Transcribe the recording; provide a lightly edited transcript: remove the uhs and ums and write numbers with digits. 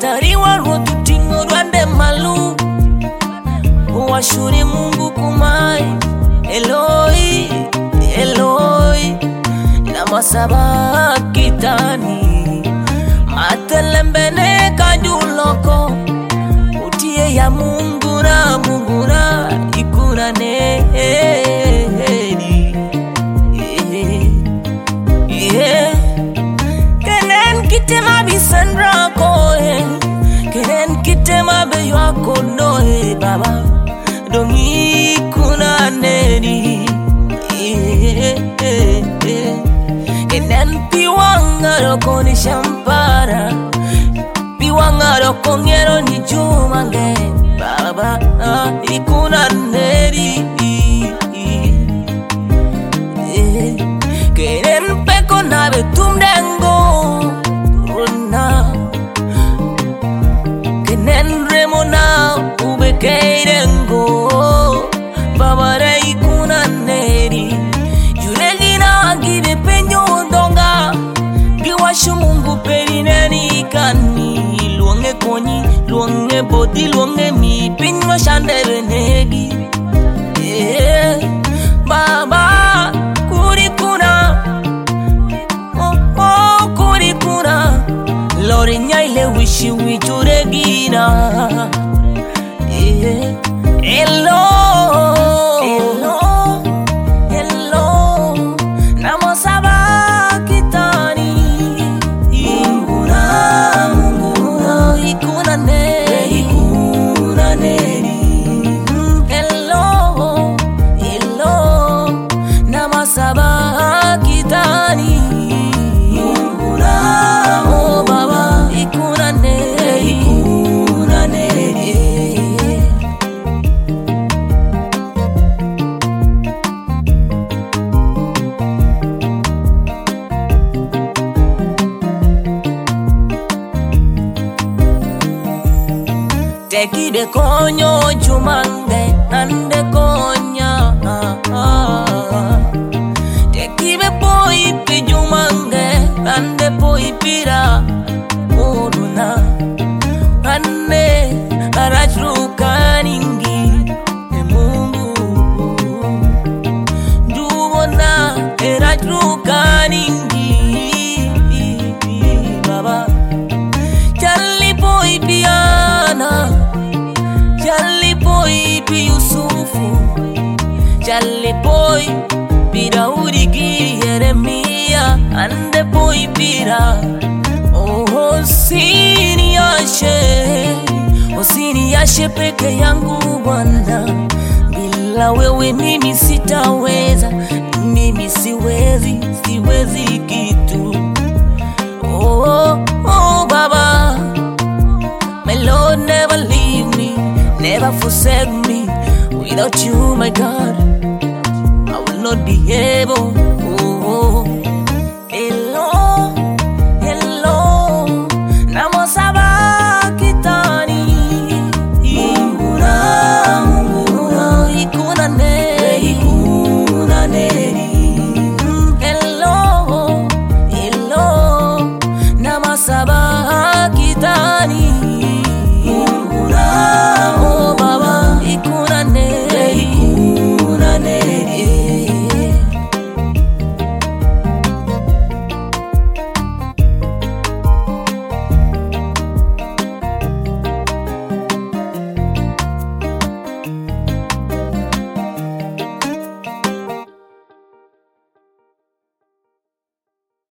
Tariwa rotu tingo rwande malu Uwashuri Mungu kumai Eloi, Eloi Namasaba kitani Matelembene kajuloko Utie ya mungura mungura Ikura neri Kenen kitema bisandra koe Kenen kitema beyo konoe baba Dongi kuna neri Kenen piwanga roko ni shampara Piwanga roko ngero ni jumange Baba ikuna neri Kenen peko nabe tumdengo Runa Kenen remona ube keidengo Baba re ikuna neri Yuregina give penyo ndonga Giwashu Mungu perineni kani Luonge konyi, luonge bodi, luonge mi Pinyo shande benegi Baba kurikuna Oh kurikuna Lori nyaile wishi wichuregina Hello Hello Hello Namasaba kitani Mungura Mungura Ikuna neri Ikuna neri Hello Hello Namasaba kitani Mungura Oh baba Ikuna neri Ikuna neri Teki de konyo jumange ande konya Teki be poi pi jumange ande poi pira Uruna Ane arachruka ningi Mungu Dubona erachruka ningi Baba Charlie poi piana Charlie boy pi Yusufu Charlie boy pi Daudi ki Yeremia Ande boy pira Oh sini ashe peke yangu Bwana Bila wewe mimi sitaweza Mimi siwezi kitu Oh Baba My Lord never leave me Never forsake me. Without you, my God, I will not be able